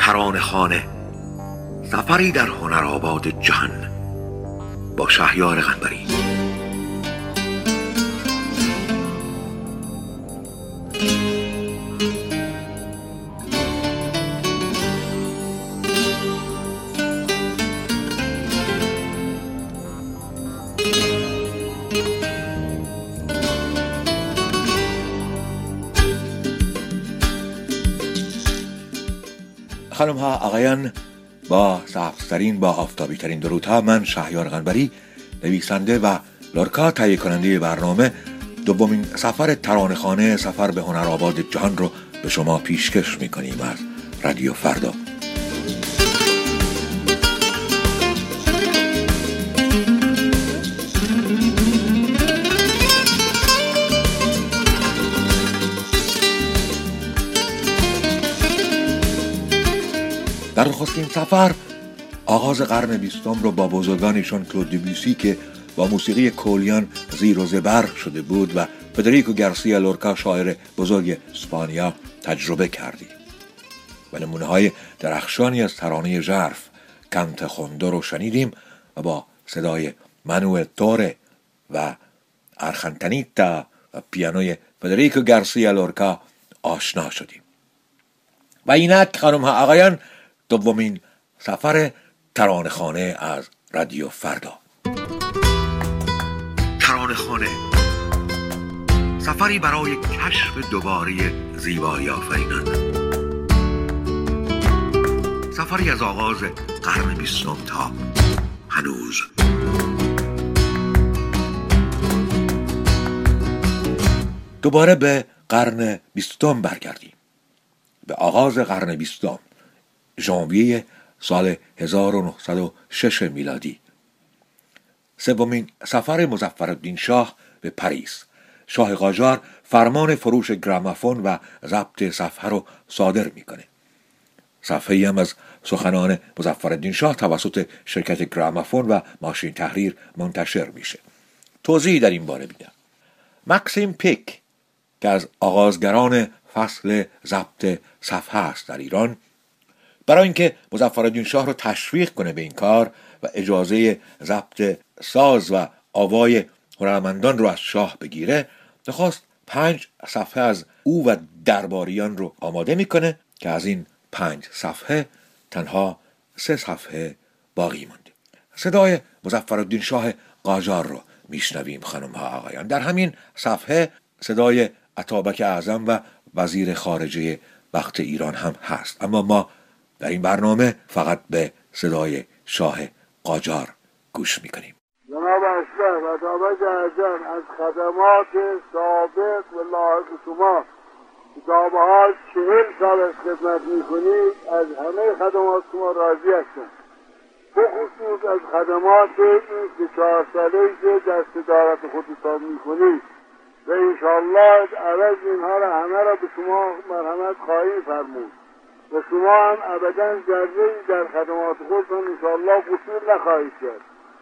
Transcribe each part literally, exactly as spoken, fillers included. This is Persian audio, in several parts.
ترانه‌خانه، سفری در هنرآباد جهان با شهریار قنبری. خانم ها، آقایان، با سبزترین، با آفتابی ترین درودها، من شهریار قنبری، نویسنده و لورکا تهیه کننده برنامه، دومین سفر ترانه‌خانه، سفر به هنرآباد جهان رو به شما پیشکش میکنیم از رادیو فردا. در نخستین سفر آغاز قرن بیستم رو با بزرگانشون کلود دبیوسی که با موسیقی کولیان زیر و زبر شده بود و فدریکو گارسیا لورکا شاعر بزرگ اسپانیا تجربه کردیم و نمونه های درخشانی از ترانه ژرف کانت خوندو رو شنیدیم و با صدای مانوئل توره و آرخانتانیتا و پیانوی فدریکو گارسیا لورکا آشنا شدیم. و اینک خانم ها آقایان، دومین سفر ترانه‌خانه از رادیو فردا. ترانه‌خانه، سفری برای کشف دوباره زیبایی آفرینان، سفری از آغاز قرن بیستم تا هنوز. دوباره به قرن بیستم برگردیم، به آغاز قرن بیستم، ژانویه سال هزار و نهصد و شش میلادی. سومین سفر مظفرالدین شاه به پاریس. شاه قاجار فرمان فروش گرامافون و ضبط صفحه رو صادر میکنه. صفحه‌ای هم از سخنان مظفرالدین شاه توسط شرکت گرامافون و ماشین تحریر منتشر میشه. توضیحی در این باره میدم. مکسیم پیک که از آغازگران فصل ضبط صفحه است در ایران، برای اینکه مظفرالدین شاه رو تشویق کنه به این کار و اجازه ضبط ساز و آوای هنرمندان رو از شاه بگیره، نخواست پنج صفحه از او و درباریان رو آماده میکنه که از این پنج صفحه تنها سه صفحه باقی مونده. صدای مظفرالدین شاه قاجار رو میشنویم خانم ها آقایان. در همین صفحه صدای اتابک اعظم و وزیر خارجه وقت ایران هم هست، اما ما در این برنامه فقط به صدای شاه قاجار گوش میکنیم. جناب اشرف اتابک اعظم، از خدمات سابق و لاحق شما کتاب ها چهل سال از خدمت میکنید، از همه خدمات شما راضی هستم، بخصوص از خدمات این سه چهار ساله‌ای که در صدارت خودتان میکنید و انشاءالله عوض اینها را همه را به شما مرحمت خواهی فرمود و شما هم ابدا ذره‌ای در خدمات خودتان انشاءالله قصور نخواهید کرد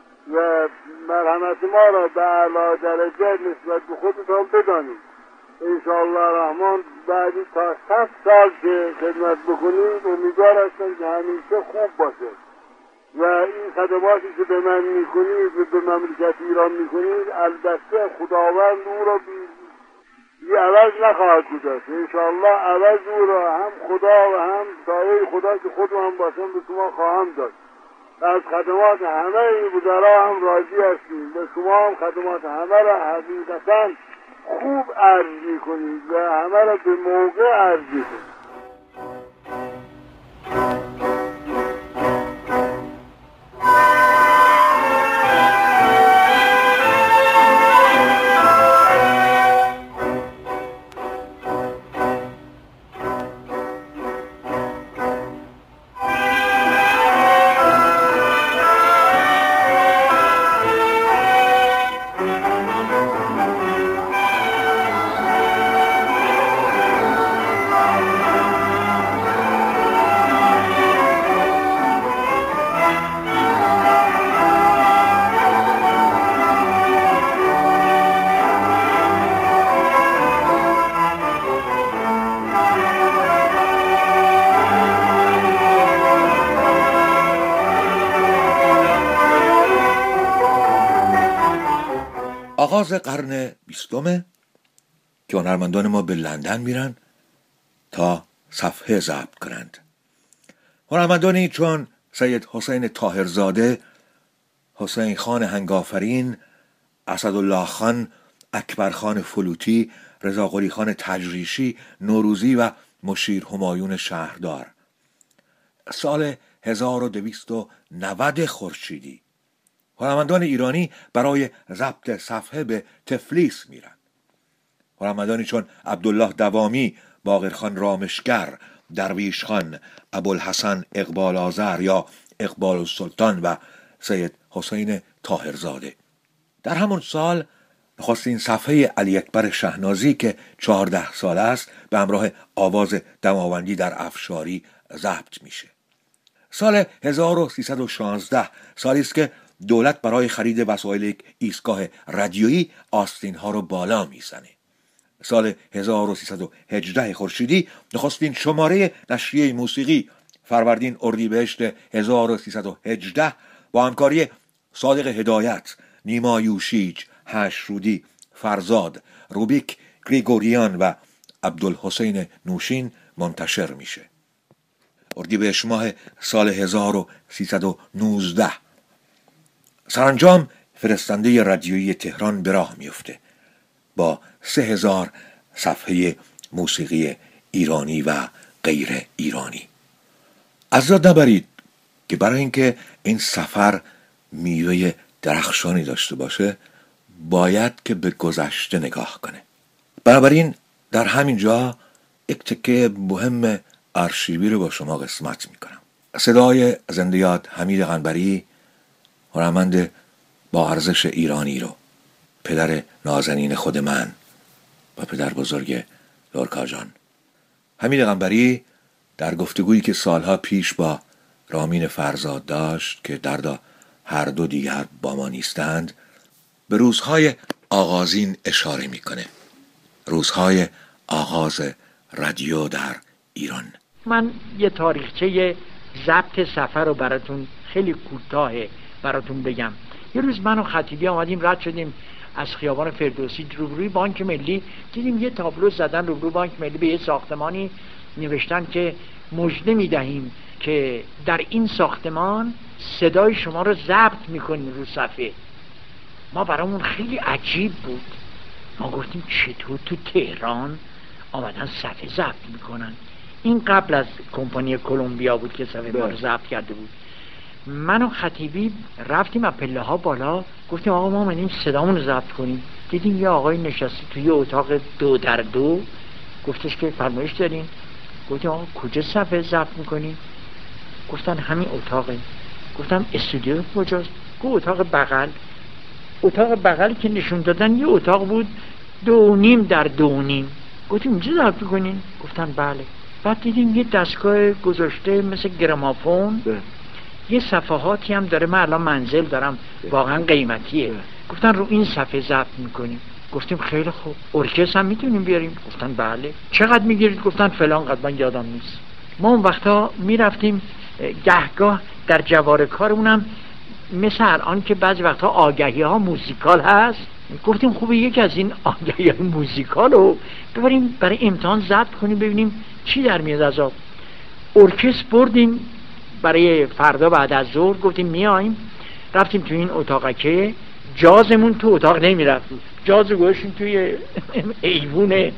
و مرحمت ما را به اعلی درجه نسبت به خودتان بدانید. انشاءالله رحمان بعدی تا صد سال که خدمت بکنید امیدوار هستم که همیشه خوب باشه و این خدماتی که به من میکنید و به مملکت ایران میکنید البته خداوند او را بی بی عوض نخواهد گذاشت. انشاءالله عوض او را هم خدا و هم سایه خدا که خود هم باشم به شما خواهم داد. از خدمات همه وزرا هم راضی هستیم و شما هم خدمات همه را حقیقتا خوب عرض میکنید و همه را به موقع عرض میکنید. آغاز قرن بیستم که هنرمندان ما به لندن میرن تا صفحه ضبط کنند. هنرمندانی چون سید حسین طاهرزاده، حسین خان هنگافرین، اسدالله خان، اکبر خان فلوتی، رضا قلی خان تجریشی، نوروزی و مشیر همایون شهردار. سال هزار و دویست و نود خورشیدی هنرمندان ایرانی برای ضبط صفحه به تفلیس میرن. هنرمندانی چون عبدالله دوامی، باقرخان رامشگر، درویش خان، ابوالحسن اقبال آذر یا اقبال السلطان و سید حسین طاهرزاده. در همون سال نخستین صفحه علی اکبر شهنازی که چهارده ساله است به همراه آواز دماوندی در افشاری ضبط میشه. سال هزار و سیصد و شانزده سالی است که دولت برای خرید وسایل یک ایستگاه رادیویی آستین‌ها رو بالا میزنه. سال هزار و سیصد و هجده خورشیدی نخستین شماره نشریه موسیقی فروردین اردیبهشت هزار و سیصد و هجده با همکاری صادق هدایت، نیما یوشیج، هشرودی، فرزاد، روبیک گریگوریان و عبدالحسین نوشین منتشر میشه. اردیبهشت ماه سال هزار و سیصد و نوزده سرانجام فرستنده رادیویی تهران به راه میفته با سه هزار صفحه موسیقی ایرانی و غیر ایرانی. از یاد نبرید که برای اینکه این سفر میوه درخشانی داشته باشه باید که به گذشته نگاه کنه. بنابراین در همین جا یک تکه مهم آرشیوی رو با شما قسمت میکنم. صدای زنده یاد حمید قنبری، هنرمند با ارزش ایرانی رو، پدر نازنین خود من و پدر بزرگ لورکا جان. حمید قنبری در گفتگویی که سالها پیش با رامین فرزاد داشت که دردا هر دو دیگر با ما نیستند، به روزهای آغازین اشاره میکنه. روزهای آغاز رادیو در ایران. من یه تاریخچه ضبط سفر رو براتون خیلی کوتاه براتون بگم. یه روز من و خطیبی آمدیم رد شدیم از خیابان فردوسی روبروی بانک ملی، دیدیم یه تابلو زدن روبروی بانک ملی به یه ساختمانی، نوشتن که مژده میدهیم که در این ساختمان صدای شما رو ضبط میکنیم رو صفحه. ما برامون خیلی عجیب بود. ما گفتیم چطور تو تهران آمدن صفحه ضبط میکنن؟ این قبل از کمپانی کلمبیا بود که صفحه ما رو ضبط کرده بود. من و خطیبی رفتیم از پله ها بالا، گفتیم آقا ما اومدیم صدامون رو ضبط کنیم. دیدیم یه آقای نشسته توی اتاق دو در دو، گفتش که فرمایش دارین؟ گفتیم آقا کجا صفحه ضبط میکنین؟ گفتن همین اتاقه. گفتم استودیو کجاست؟ گفت اتاق بغل. اتاق بغل که نشون دادن یه اتاق بود دو نیم در دو نیم. گفتیم اینجا ضبط میکنین؟ گفتن بله. بعد دیدیم یه دستگاه گذاشته مثل گرامافون، یه صفحاتی هم داره، من الان منزل دارم واقعا قیمتیه. گفتن رو این صفحه ضبط میکنیم. گفتیم خیلی خوب. ارکستر هم میتونیم بیاریم؟ گفتن بله. چقدر میگیرید؟ گفتن فلان قد، من یادم نیست. ما اون وقتا میرفتیم گهگاه در جوار کارمونم مثل الان که بعضی وقتا آگهی ها موزیکال هست، گفتیم خوبه یکی از این آگهی های موزیکال رو ببریم برای امتحان ضبط کنیم ببینیم چی در میاد از آب. ارکستر بردیم برای فردا بعد از ظهر، گفتیم میایم. رفتیم تو این اتاقکه، جازمون تو اتاق نمیرفت، جاز گوشیم توی ایوون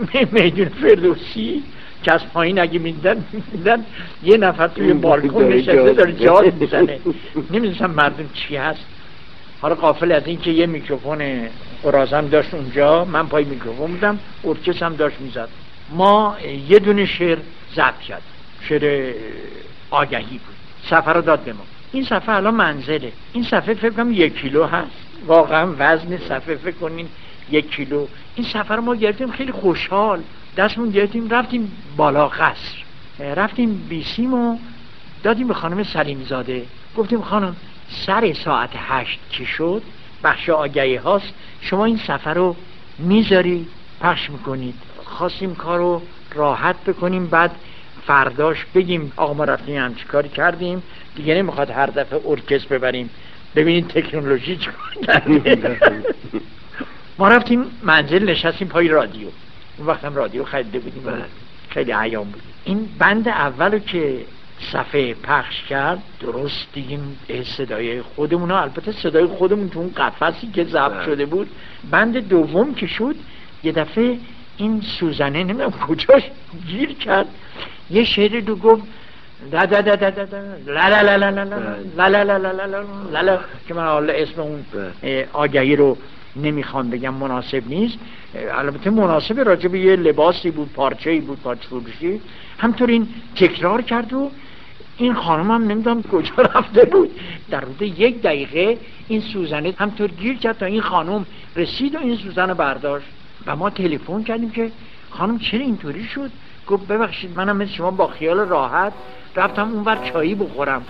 میدون فردوسی که از پایین اگه میدن میدن یه نفر توی بالکن نشسته داره جاز میزنه. نمیدونستم مردم چی هست. حالا غافل از این که یه میکروفون قرازم داشت اونجا، من پای میکروفون بودم، ارکستر هم داشت میزد. ما یه دونه شعر ضبط کرد، شعر آگهی بود. صفحه رو داد به ما. این صفحه الان منزله. این صفحه فکر کنم یک کیلو هست. واقعا وزن صفحه فکر کنین یک کیلو. این صفحه رو ما گرفتیم خیلی خوشحال، دستمون گرفتیم رفتیم بالا قصر، رفتیم بیسیم و دادیم به خانم سلیم زاده. گفتیم خانم سر ساعت هشت که شد بخش آگهی هاست، شما این صفحه رو میذاری پخش میکنید. خواستیم کارو راحت بکنیم، بعد فرداش بگیم آقا ما رفتیم همچی کاری کردیم، دیگه نمیخواد هر دفعه ارکستر ببریم. ببینید تکنولوژی چیکار کرده. ما رفتیم منزل نشستیم پای رادیو. اون وقت هم رادیو خریده بودیم، خیلی عیان بود. این بند اولو که صفحه پخش کرد درست دیگیم صدای خودمون ها، البته صدای خودمون تو اون قفسی که ضبط شده بود. بند دوم که شد یه دفعه این سوزنه نمیدونم کجاش گیر کرد، یه شعر رو گفت لا لا لا لا لا لا لا لا لا لا لا لا لا لا که من حالا اسم اون آگهی رو نمیخوام بگم، مناسب نیست. البته مناسب راجع به یه لباسی بود، پارچه‌ای بود، پارچه فروشی. همطور این تکرار کرد و این خانم هم نمیدونم کجا رفته بود، در حدود یک دقیقه این سوزنه همطور گیر کرد تا این خانم رسید و این سوزن برداشت. و ما تلفن کردیم که خانم چرا اینطوری شد؟ گفت ببخشید منم مثل شما با خیال راحت رفتم اونور چایی بخورم.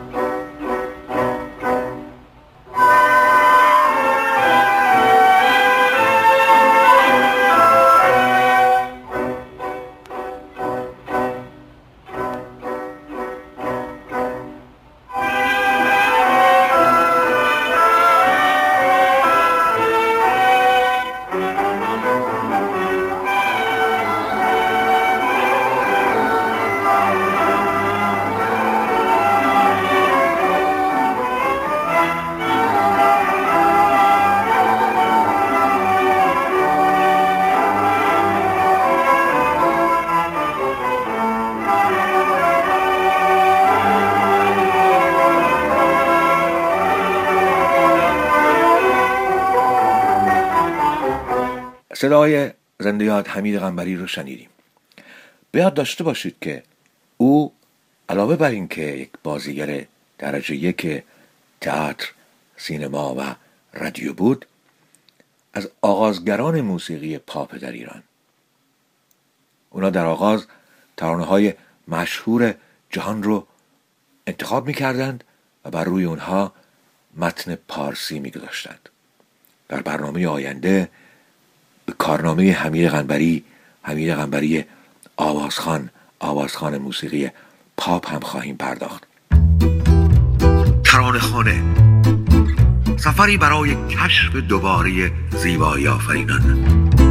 صدای زنده یاد حمید قنبری رو شنیدیم. به یاد داشته باشید که او علاوه بر این که یک بازیگر درجه یک تئاتر، سینما و رادیو بود، از آغازگران موسیقی پاپ در ایران. اونا در آغاز ترانه‌های مشهور جهان رو انتخاب می‌کردند و بر روی اونها متن پارسی می‌گذاشتند. در برنامه آینده به کارنامه حمید قنبری، حمید قنبری آوازخوان، آوازخوان موسیقی پاپ هم خواهیم پرداخت. ترانه‌خانه، سفری برای کشف دوباره زیبایی آفرینان،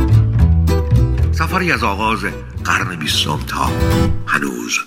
سفری از آغاز قرن بیستم تا هنوز.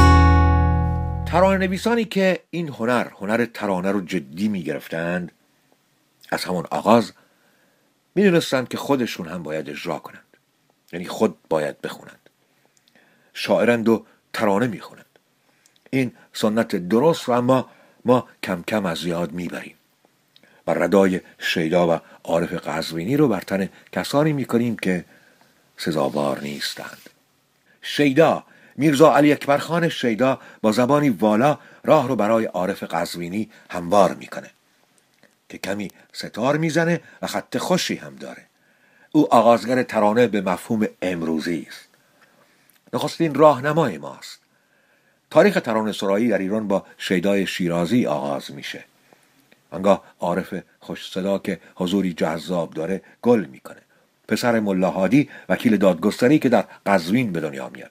ترانه‌نویسانی که این هنر، هنر ترانه رو جدی می گرفتند، از همون آغاز می دونستند که خودشون هم باید اجرا کنند، یعنی خود باید بخونند. شاعرند و ترانه می خونند. این سنت درست و اما ما کم کم از یاد می بریم و ردای شیدا و عارف قزوینی رو بر تن کسانی می کنیم که سزاوار نیستند. شیدا، میرزا علی اکبر خان شیدا با زبانی والا راه رو برای عارف قزوینی هموار میکنه که کمی ستار میزنه و خط خوشی هم داره. او آغازگر ترانه به مفهوم امروزی است. نخستین راهنمای ماست. تاریخ ترانه سرایی در ایران با شیدای شیرازی آغاز میشه. آنگاه عارف خوش صدا که حضوری جذاب داره گل میکنه. پسر ملا هادی وکیل دادگستری که در قزوین به دنیا میاد.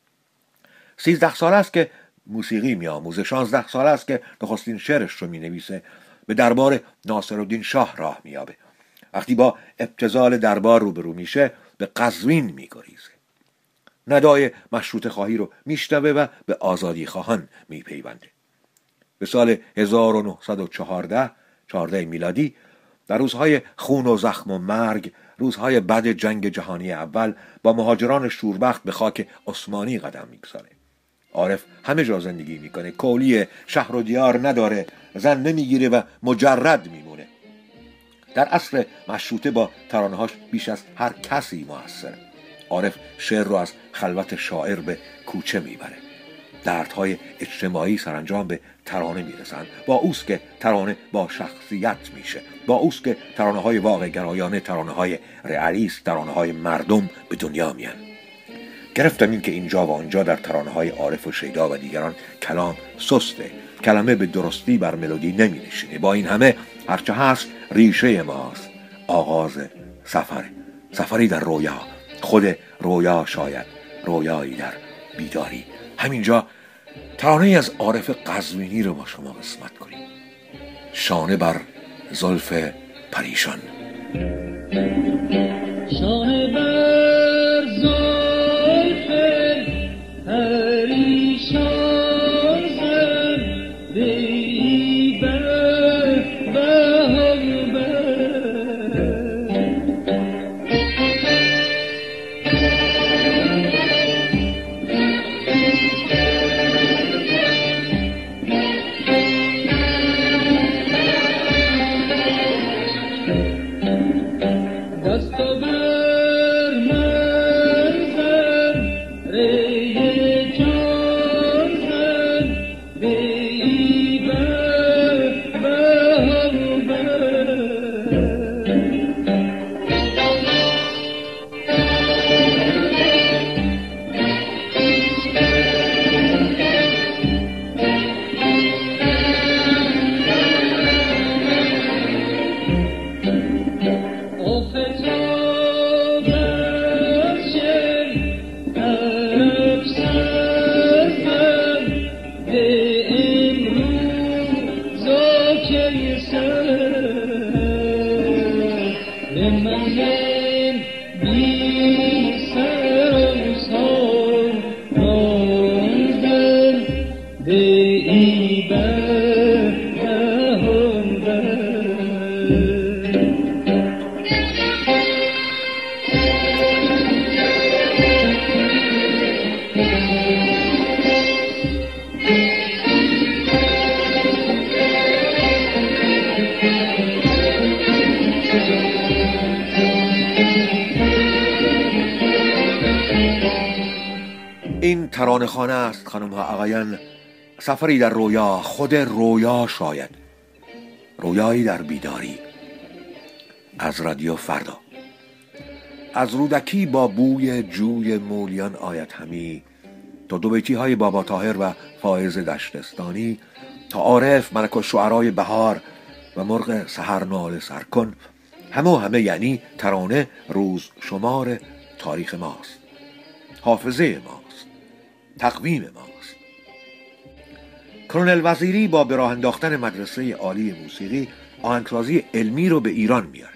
سیزده سال است که موسیقی میآموزه. شانزده سال است که نخستین شعرش رو مینویسه. به دربار ناصرالدین شاه راه میابه. وقتی با ابتذال دربار روبرو میشه به قزوین میگریزه. ندای مشروطه خواهی رو میشنوه و به آزادی خواهان میپیونده. به سال هزار و نهصد و چهارده چهارده میلادی در روزهای خون و زخم و مرگ، روزهای بعد جنگ جهانی اول، با مهاجران شوربخت به خاک عثمانی قدم میگذاره. عارف همه جا زندگی میکنه، کولی شهر و دیار نداره، زن نمیگیره و مجرد میمونه. در عصر مشروطه با ترانه‌هاش بیش از هر کسی موثره. عارف شعر رو از خلوت شاعر به کوچه میبره. دردهای اجتماعی سرانجام به ترانه میرسن. با اوست که ترانه با شخصیت میشه. با اوست که ترانه های واقع گرایانه، ترانه های رئالیست، ترانه های مردم به دنیا میان. گرفتم این که اینجا و آنجا در ترانه های عارف و شیدا و دیگران کلام سسته، کلمه به درستی بر ملودی نمی نشینه. با این همه هرچه هست ریشه ماست. آغاز سفر، سفری در رویا، خود رویا شاید، رویایی در بیداری. همینجا ترانه از عارف قزوینی رو با شما قسمت کنیم. شانه بر زلف پریشان. این ترانه خانه است خانم ها آقایان، سفری در رویا، خود رویا شاید، رویایی در بیداری. از رادیو فردا. از رودکی با بوی جوی مولیان آید همی، تا دو بیتی های بابا طاهر و فائز دشتستانی، تا عارف ملک الشعرای بهار و مرغ سحر ناله سر کن، همه و همه یعنی ترانه روز شمار تاریخ ماست، حافظه ماست، تقویم ماست. کرونل وزیری با به راه انداختن مدرسه عالی موسیقی آهنگسازی علمی رو به ایران میاره.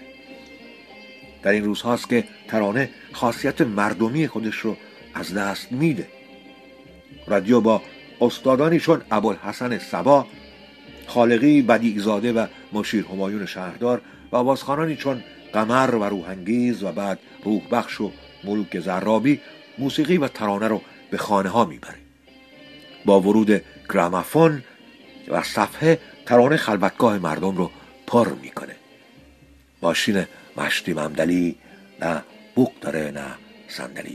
در این روزهاست که ترانه خاصیت مردمی خودش رو از دست میده. رادیو با استادانی چون ابوالحسن صبا، خالقی بدیعزاده و مشیر همایون شهردار و آوازخوانانی چون قمر و روحانگیز و بعد روح بخش و ملوک زرابی موسیقی و ترانه رو به خانه ها میبره. با ورود گرامافون و صفحه ترانه خلوتگاه مردم رو پر میکنه. ماشین مشتی ممدلی نه بوق داره نه صندلی.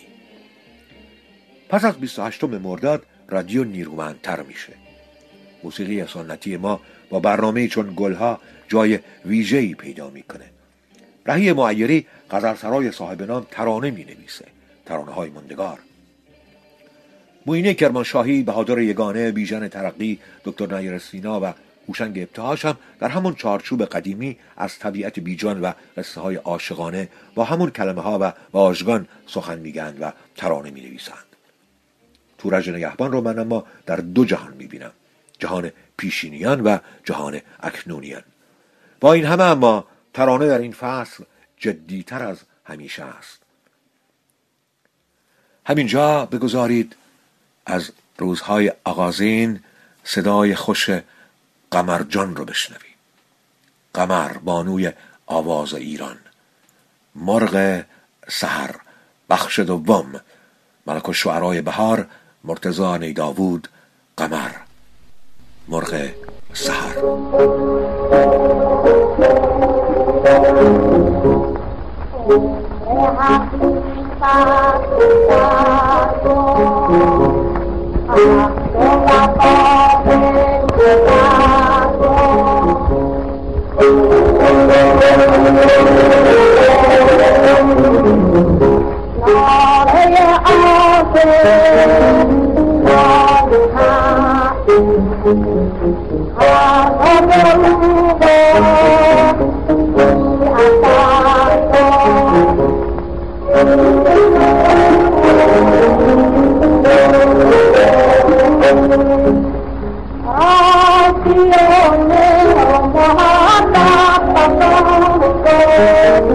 پس از بیست و هشتم مرداد رادیو نیرومندتر میشه. موسیقی سنتی ما با برنامه‌ای چون گلها جای ویژه‌ای پیدا میکنه. رهی معیری غزلسرای صاحب نام ترانه مینویسه، ترانه های ماندگار. معینه کرمانشاهی، بهادر یگانه، بیژن ترقی، دکتر نیر سینا و هوشنگ ابتهاج هم در همون چارچوب قدیمی از طبیعت بیجان و قصه های عاشقانه با همون کلمه ها و واژگان سخن میگن و ترانه می نویسند. تورج نگهبان رو من اما در دو جهان می بینم، جهان پیشینیان و جهان اکنونیان. با این همه اما ترانه در این فصل جدیتر از همیشه است. همینجا بگذارید از روزهای آغازین صدای خوش قمر جان رو بشنویم. قمر، بانوی آواز ایران، مرغ سحر، بخش دوم، ملک الشعرای بهار، مرتضی نیداوود. قمر، مرغ سحر. Oh,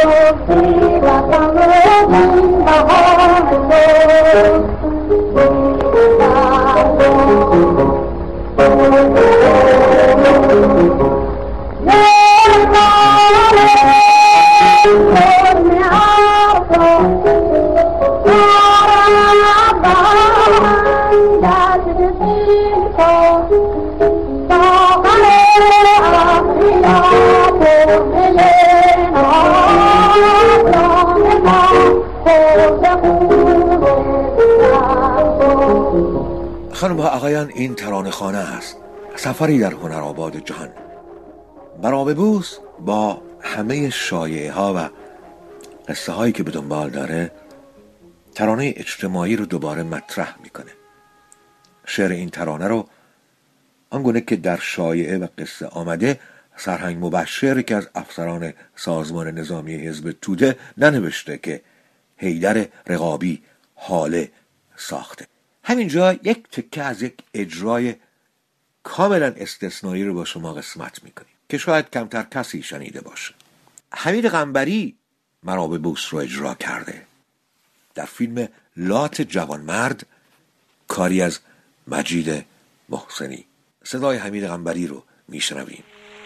خانم ها آقایان، این ترانه خانه است، سفری در هنرآباد جهان. مراببوس با همه شایعه ها و قصه هایی که به دنبال داره ترانه اجتماعی رو دوباره مطرح میکنه. شعر این ترانه رو آنگونه که در شایعه و قصه آمده سرهنگ مبشر که از افسران سازمان نظامی حزب توده ننوشته که حیدر رقابی حاله ساخته. همینجا یک تکه از یک اجرای کاملا استثنایی رو با شما قسمت میکنیم که شاید کمتر کسی شنیده باشه. حمید قنبری مراببوس رو اجرا کرده در فیلم لات جوانمرد، کاری از مجید محسنی. صدای حمید قنبری رو میشنویم.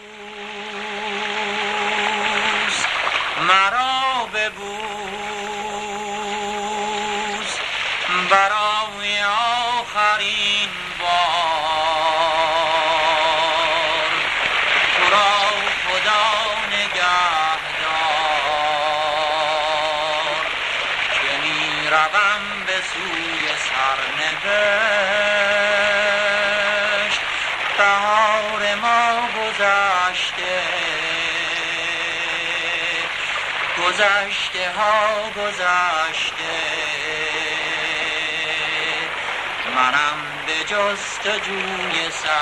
مراببوس برای آخرین بار تو را خدا نگهدار که می روم به سوی سرنوشت. بهار ما گذشته، گذشته ها گذشته، منم به جستجوی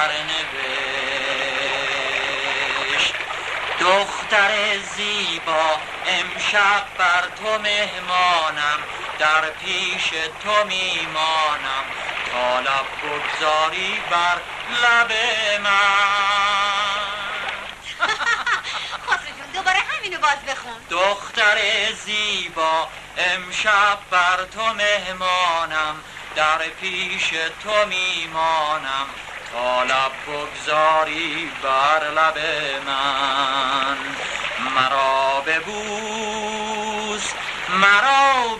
سرنوشت. دختر زیبا امشب بر تو مهمانم، در پیش تو میمانم تا لب بگذاری بر لب من. دوباره همینو باز بخون. دختر زیبا امشب بر تو مهمانم، در پیش تو میمانم تا لب بگذاری بر لب من. مرا ببوس، مرا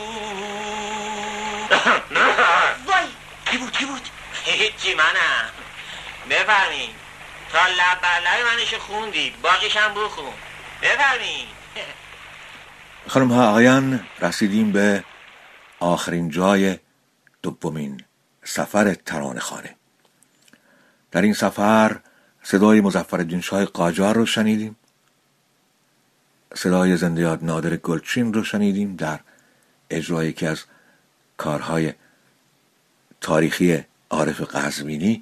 ببوس. وای کی بود کی بود؟ هیچی منم. بفرمین تا لب بر لب منش خوندید، باقیش هم بخون. بفرمین. خانم ها آقایان، رسیدیم به آخرین جای دومین سفر ترانه خانه. در این سفر صدای مظفرالدین شاه قاجار رو شنیدیم، صدای زنده یاد نادر گلچین رو شنیدیم در اجرای یکی از کارهای تاریخی عارف قزوینی،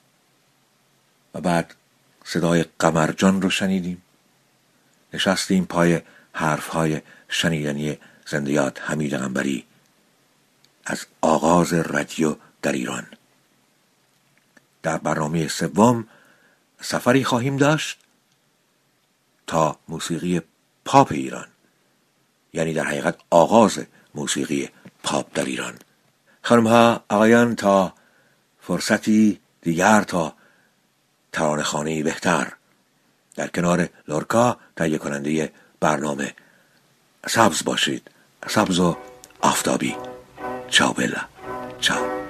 و بعد صدای قمرجان رو شنیدیم. نشستیم پای حرفهای شنیدنی زنده یاد حمید قنبری از آغاز رادیو در ایران. در برنامه سوم سفری خواهیم داشت تا موسیقی پاپ ایران، یعنی در حقیقت آغاز موسیقی پاپ در ایران. خانم ها آقایان، تا فرصتی دیگر، تا ترانه خانه‌ای بهتر، در کنار لورکا تهیه کننده برنامه سبز باشید، سبز و آفتابی. چاو بلا، چاو.